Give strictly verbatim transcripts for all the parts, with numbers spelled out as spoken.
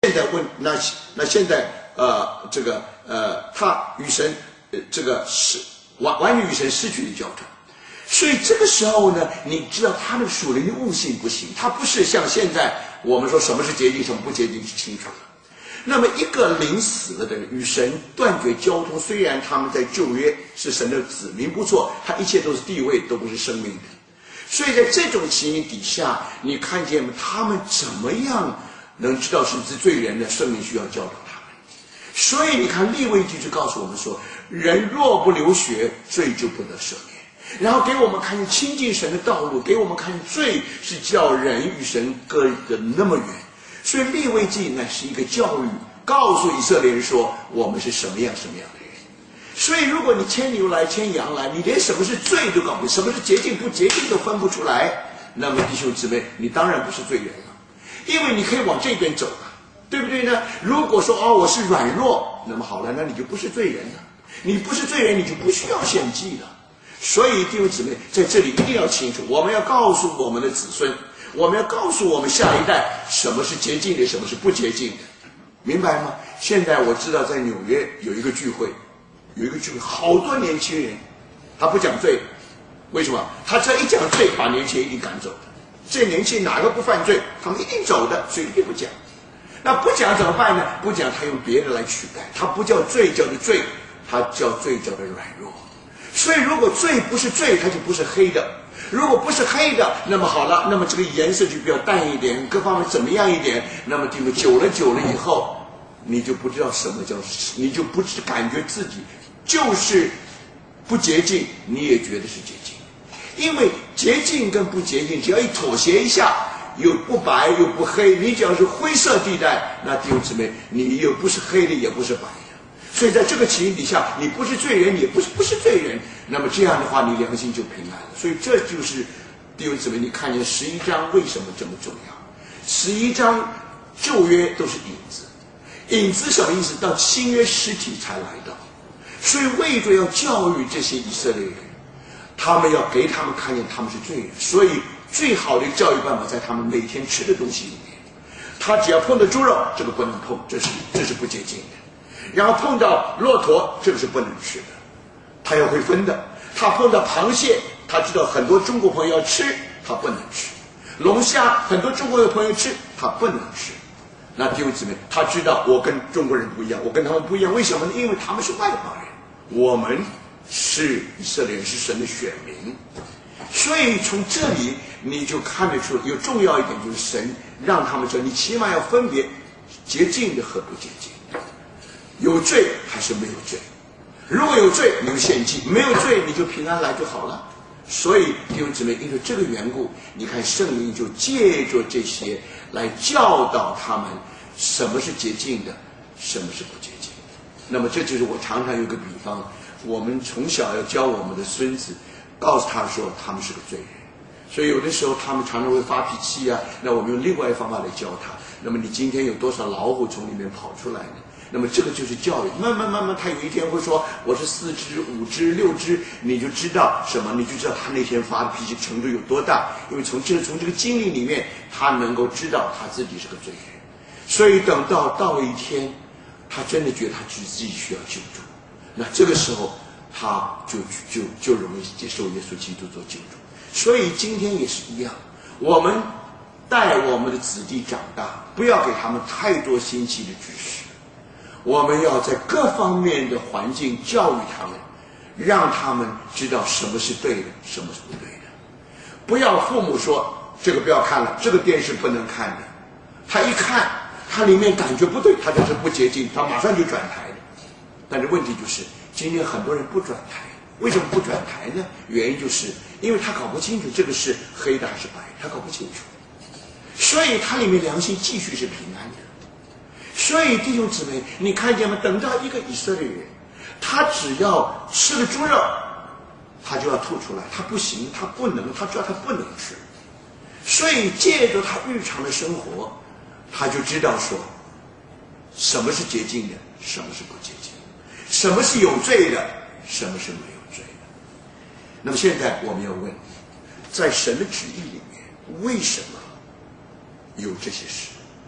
现在问那那现在呃这个呃他与神呃这个是完完全与神失去了交通，所以这个时候呢，你知道他的属灵的悟性不行，他不是像现在我们说什么是洁净，什么不洁净是清楚的。那么一个灵死了的人与神断绝交通，虽然他们在旧约是神的子民不错，他一切都是地位，都不是生命的。所以在这种情形底下，你看见他们怎么样能知道是是罪人的圣灵需要教导他们。所以你看利未记就告诉我们说，人若不流血，罪就不得赦免，然后给我们看见亲近神的道路，给我们看见罪是叫人与神隔得那么远。所以利未记呢是一个教育，告诉以色列人说我们是什么样什么样的人。所以如果你牵牛来牵羊来，你连什么是罪都搞不定，什么是洁净不洁净都分不出来，那么弟兄姊妹，你当然不是罪人了，因为你可以往这边走了，对不对呢？如果说哦我是软弱，那么好了，那你就不是罪人了，你不是罪人，你就不需要献祭了。所以弟兄姊妹在这里一定要清楚，我们要告诉我们的子孙，我们要告诉我们下一代什么是洁净的，什么是不洁净的，明白吗？现在我知道在纽约有一个聚会，有一个聚会好多年轻人，他不讲罪，为什么？他这一讲罪把年轻人一定赶走的，这年轻人哪个不犯罪，他们一定走的，所以一定不讲。那不讲怎么办呢？不讲他用别的来取代，他不叫罪叫的罪，他叫罪叫的软弱。所以如果罪不是罪，它就不是黑的，如果不是黑的，那么好了，那么这个颜色就比较淡一点，各方面怎么样一点，那么这个久了久了以后，你就不知道什么叫，你就不感觉自己就是不洁净，你也觉得是洁净。因为洁净跟不洁净只要一妥协一下，又不白又不黑，你只要是灰色地带，那弟兄姊妹，你又不是黑的也不是白的。所以在这个情形底下，你不是罪人，也不是不是罪人，那么这样的话，你良心就平安了。所以这就是弟兄姊妹，你看见十一章为什么这么重要？十一章旧约都是影子，影子什么意思？到新约实体才来到。所以为着要教育这些以色列人，他们要给他们看见他们是罪人，所以最好的教育办法在他们每天吃的东西里面，他只要碰到猪肉，这个不能碰，这是这是不洁净的。然后碰到骆驼，这个是不能吃的，他要会分的。他碰到螃蟹，他知道很多中国朋友要吃，他不能吃。龙虾，很多中国的朋友吃，他不能吃。那弟兄姊妹，他知道我跟中国人不一样，我跟他们不一样，为什么呢？因为他们是外邦人，我们是以色列人，是神的选民。所以从这里你就看得出，有重要一点就是神让他们说，你起码要分别洁净的和不洁净，有罪还是没有罪。如果有罪你就献祭，没有罪你就平安来就好了。所以弟兄姊妹，因为这个缘故，你看圣灵就借着这些来教导他们什么是洁净的，什么是不洁净的。那么这就是我常常有个比方，我们从小要教我们的孙子，告诉他说他们是个罪人，所以有的时候他们常常会发脾气啊，那我们用另外一方法来教他。那么你今天有多少老虎从里面跑出来呢？那么这个就是教育，慢慢慢慢他有一天会说我是四只五只六只，你就知道什么，你就知道他那天发的脾气程度有多大。因为从这个从这个经历里面，他能够知道他自己是个罪人，所以等到到了一天他真的觉得他自己需要救助，那这个时候他就就就容易接受耶稣基督做救助。所以今天也是一样，我们带我们的子弟长大，不要给他们太多新奇的知识，我们要在各方面的环境教育他们，让他们知道什么是对的，什么是不对的。不要父母说这个不要看了，这个电视不能看的，他一看他里面感觉不对，他就是不洁净，他马上就转台了。但是问题就是今天很多人不转台，为什么不转台呢？原因就是因为他搞不清楚这个是黑的还是白，他搞不清楚，所以他里面良心继续是平安的。所以弟兄姊妹，你看见吗？等到一个以色列人，他只要吃了猪肉，他就要吐出来，他不行，他不能，他知道他不能吃。所以借着他日常的生活，他就知道说什么是洁净的，什么是不洁净的，什么是有罪的，什么是没有罪的。那么现在我们要问，在神的旨意里面，为什么有这些事？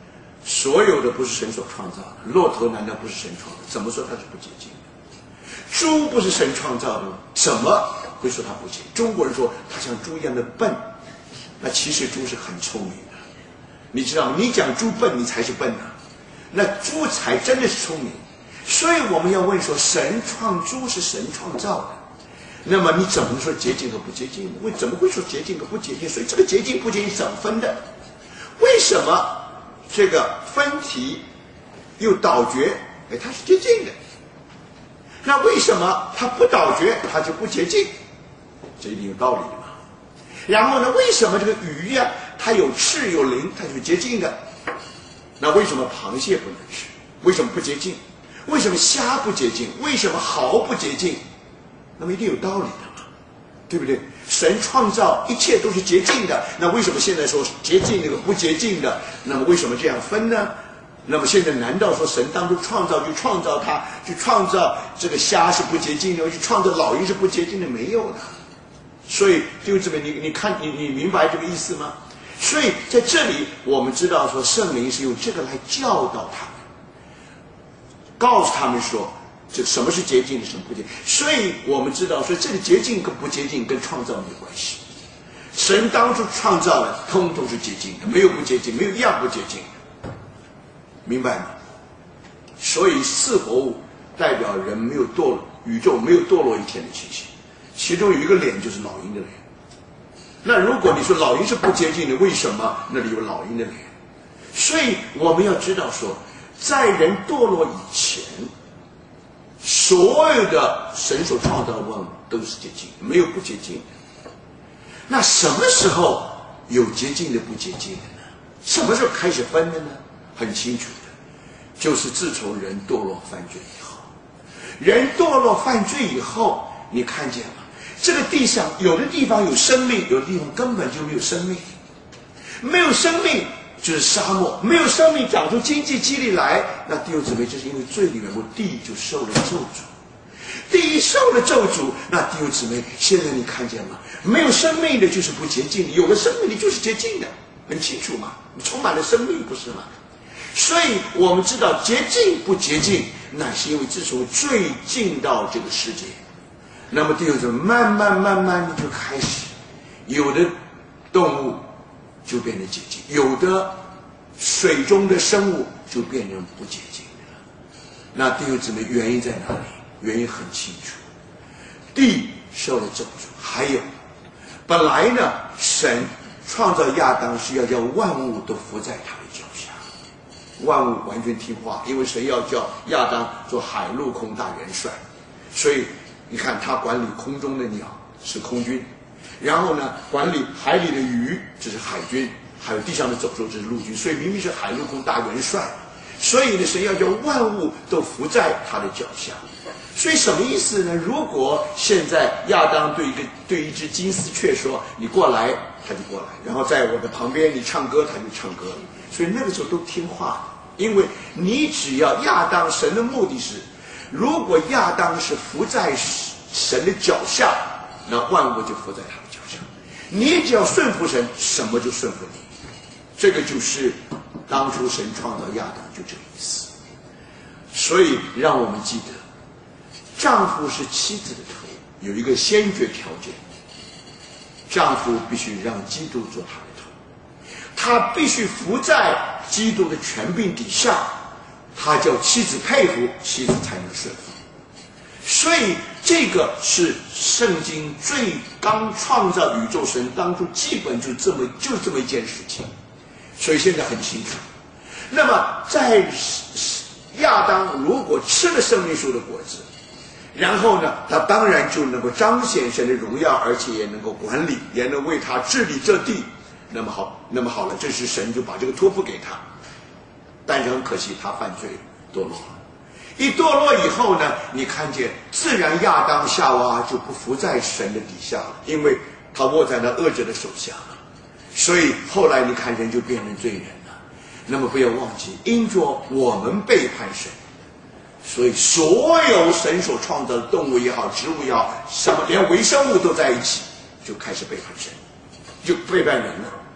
所有的不是神所创造的，骆驼难道不是神创造的？怎么说它是不洁净的？猪不是神创造的吗？怎么会说它不洁净？中国人说它像猪一样的笨，那其实猪是很聪明的，你知道吗？你讲猪笨，你才是笨啊，那猪才真的是聪明。所以我们要问说，神创猪是神创造的，那么你怎么说洁净和不洁净呢？为怎么会说洁净和不洁净？所以这个洁净不洁净怎么分的？为什么这个分题又倒觉，哎，它是洁净的？那为什么它不倒觉，它就不洁净？这一定有道理的嘛。然后呢，为什么这个鱼呀、啊，它有翅有鳞，它就是洁净的？那为什么螃蟹不能吃？为什么不洁净？为什么虾不洁净？为什么蚝不洁净？那么一定有道理的嘛，对不对？神创造一切都是洁净的，那为什么现在说洁净那个不洁净的？那么为什么这样分呢？那么现在难道说神当初创造就创造它，去创造这个虾是不洁净的，去创造老鹰是不洁净的？没有的。所以弟兄姊妹，你你看你你明白这个意思吗？所以在这里我们知道说圣灵是用这个来教导他们，告诉他们说这什么是洁净的，什么不洁净。所以我们知道说这个洁净跟不洁净跟创造没有关系。神当初创造的通通是洁净的，没有不洁净，没有一样不洁净的，明白吗？所以四活物代表人没有堕落，宇宙没有堕落一天的情形。其中有一个脸就是老鹰的脸。那如果你说老鹰是不洁净的，为什么那里有老鹰的脸？所以我们要知道说，在人堕落以前，所有的神所创造的万物都是洁净，没有不洁净的。那什么时候有洁净的不洁净的呢？什么时候开始分的呢？很清楚的，就是自从人堕落犯罪以后。人堕落犯罪以后，你看见吗？这个地上有的地方有生命，有的地方根本就没有生命。没有生命就是沙漠，没有生命长出经济激励来，那弟兄姊妹，就是因为罪里面，我地就受了咒诅。地一受了咒诅，那弟兄姊妹，现在你看见吗？没有生命的就是不洁净的，有了生命的就是洁净的，很清楚嘛，充满了生命，不是吗？所以我们知道洁净不洁净，那是因为自从罪进到这个世界，那么弟兄姊妹，慢慢慢慢的就开始，有的动物就变成洁净，有的水中的生物就变成不洁净的。那弟兄姊妹，原因在哪里？原因很清楚，地受了咒诅，还有本来呢，神创造亚当是要叫万物都伏在他的脚下，万物完全听话，因为神要叫亚当做海陆空大元帅，所以你看他管理空中的鸟是空军，然后呢管理海里的鱼这是海军，还有地上的走兽这是陆军，所以明明是海陆空大元帅，所以呢神要叫万物都伏在他的脚下。所以什么意思呢？如果现在亚当对一个对一只金丝雀说你过来，他就过来，然后在我的旁边你唱歌，他就唱歌，所以那个时候都听话，因为你只要亚当，神的目的是，如果亚当是伏在神的脚下，那万物就伏在他的脚下，你只要顺服神，什么就顺服你。这个就是当初神创造亚当就这个意思。所以让我们记得，丈夫是妻子的头，有一个先决条件，丈夫必须让基督做他的头，他必须服在基督的权柄底下，他叫妻子佩服，妻子才能顺服。所以这个是圣经最刚创造宇宙神当初基本就这么就这么一件事情，所以现在很清楚。那么在亚当如果吃了生命树的果子，然后呢他当然就能够彰显神的荣耀，而且也能够管理，也能为他治理这地。那么好，那么好了，这时神就把这个托付给他，但是很可惜他犯罪堕落了。一堕落以后呢，你看见自然亚当夏娃就不服在神的底下了，因为他握在那恶者的手下了，所以后来你看人就变成罪人了。那么不要忘记，因着我们背叛神，所以所有神所创造的动物也好，植物也好，什么连微生物都在一起，就开始背叛神，就背叛人了。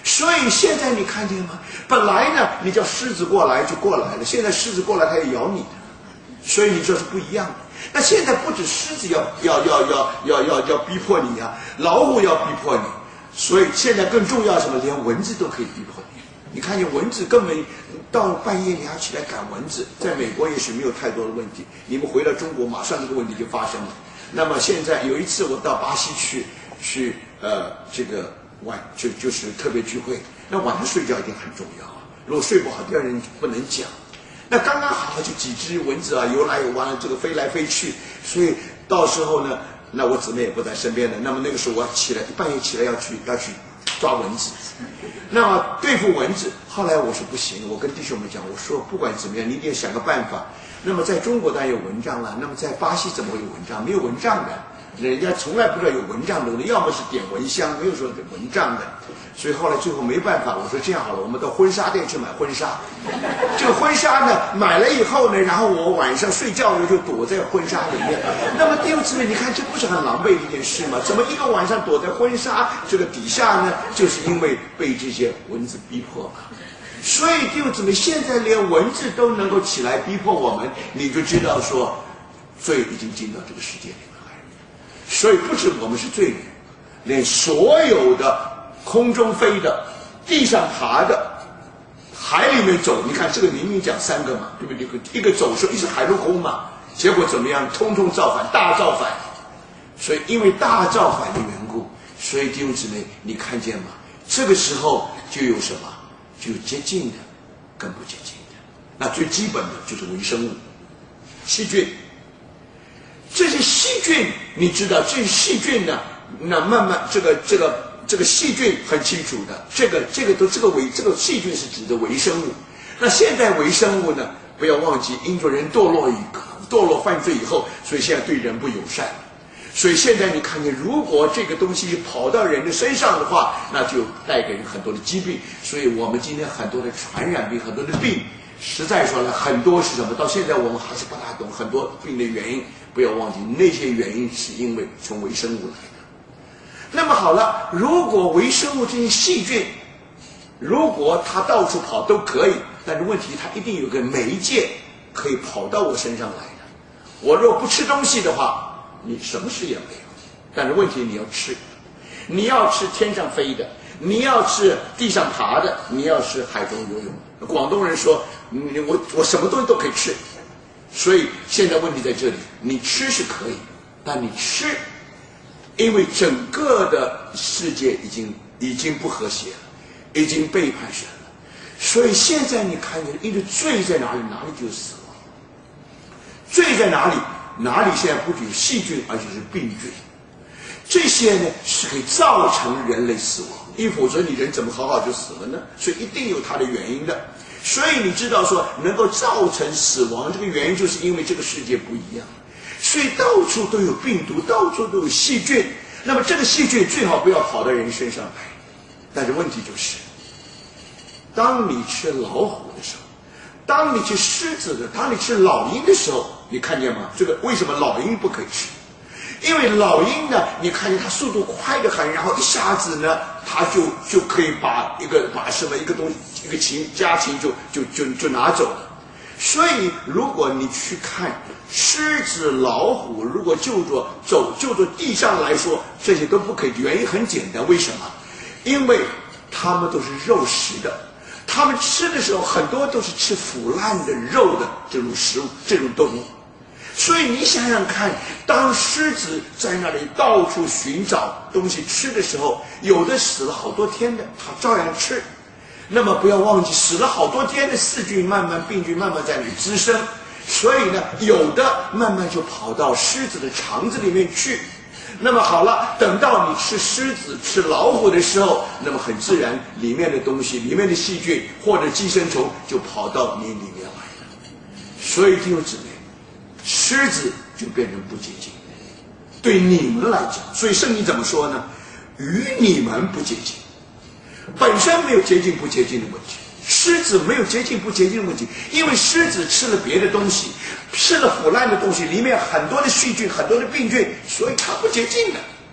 所以现在你看见吗？本来呢，你叫狮子过来就过来了，现在狮子过来它要咬你的，所以你说是不一样的。那现在不止狮子要要要要要要要逼迫你啊，老虎要逼迫你，所以现在更重要什么？连蚊子都可以逼迫你。你看见蚊子根本到半夜你要起来赶蚊子，在美国也许没有太多的问题，你们回到中国马上这个问题就发生了。那么现在有一次我到巴西去去呃这个晚就就是特别聚会，那晚上睡觉一定很重要啊，如果睡不好第二天不能讲。那刚刚好就几只蚊子啊游来游往，这个飞来飞去，所以到时候呢，那我姊妹也不在身边的，那么那个时候我起来半夜起来要去要去抓蚊子，那么对付蚊子。后来我说不行，我跟弟兄们讲，我说不管怎么样，你一定要想个办法。那么在中国当然有蚊帐了，那么在巴西怎么会有蚊帐？没有蚊帐的，人家从来不知道有蚊帐的，要么是点蚊香，没有说蚊帐的。所以后来最后没办法，我说这样好了，我们到婚纱店去买婚纱。这个婚纱呢买了以后呢，然后我晚上睡觉呢就躲在婚纱里面。那么弟兄姊妹，你看这不是很狼狈的一件事吗？怎么一个晚上躲在婚纱这个底下呢？就是因为被这些蚊子逼迫嘛。所以弟兄姊妹，现在连蚊子都能够起来逼迫我们，你就知道说罪已经进到这个世界里面来。所以不止我们是罪人，连所有的空中飞的、地上爬的、海里面走，你看这个明明讲三个嘛，对不对？一个走兽，一是海陆空嘛，结果怎么样？通通造反，大造反。所以因为大造反的缘故，所以弟兄姊妹，你看见吗？这个时候就有什么？就有接近的，跟不接近的。那最基本的就是微生物、细菌。这些细菌，你知道，这些细菌呢，那慢慢这个这个。这个细菌很清楚的，这个这个都这个微这个细菌是指的微生物。那现在微生物呢，不要忘记，因着人堕落以堕落犯罪以后，所以现在对人不友善。所以现在你看见，如果这个东西跑到人的身上的话，那就带给人很多的疾病。所以我们今天很多的传染病，很多的病，实在说呢，很多是什么？到现在我们还是不大懂很多病的原因。不要忘记，那些原因是因为从微生物来的。那么好了，如果微生物这些细菌，如果它到处跑都可以，但是问题它一定有个媒介可以跑到我身上来的。我若不吃东西的话，你什么事也没有。但是问题你要吃，你要吃天上飞的，你要吃地上爬的，你要吃海中游泳的。广东人说，你我我什么东西都可以吃。所以现在问题在这里，你吃是可以，但你吃。因为整个的世界已经已经不和谐了，已经背叛神了，所以现在你看见，因为罪在哪里，哪里就是死亡。罪在哪里，哪里现在不仅有细菌，而且是病菌。这些呢是可以造成人类死亡，因为否则你人怎么好好就死了呢？所以一定有它的原因的。所以你知道说，能够造成死亡这个原因，就是因为这个世界不一样。所以到处都有病毒，到处都有细菌。那么这个细菌最好不要跑到人身上来。但是问题就是，当你吃老虎的时候，当你吃狮子的，当你吃老鹰的时候，你看见吗？这个为什么老鹰不可以吃？因为老鹰呢，你看见它速度快得很，然后一下子呢，它就就可以把一个把什么一个东西一个禽家禽就就就就拿走了。所以如果你去看狮子、老虎，如果就着走就着地上来说，这些都不可以。原因很简单，为什么？因为它们都是肉食的，它们吃的时候很多都是吃腐烂的肉的这种食物，这种动物。所以你想想看，当狮子在那里到处寻找东西吃的时候，有的死了好多天的，它照样吃。那么不要忘记，死了好多天的细菌慢慢病菌慢慢在那里滋生，所以呢，有的慢慢就跑到狮子的肠子里面去。那么好了，等到你吃狮子、吃老虎的时候，那么很自然，里面的东西、里面的细菌或者寄生虫就跑到你里面来了。所以弟兄姊妹，狮子就变成不洁净，对你们来讲，所以圣经怎么说呢？与你们不洁净。本身没有洁净不洁净的问题，狮子没有洁净不洁净的问题，因为狮子吃了别的东西，吃了腐烂的东西，里面很多的细菌，很多的病菌，所以它不洁净的。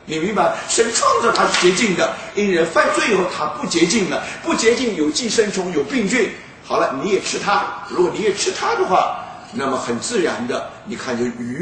你明白？神创造它是洁净的，因人犯罪以后它不洁净了，不洁净有寄生虫，有病菌。好了，你也吃它，如果你也吃它的话，那么很自然的，你看就鱼。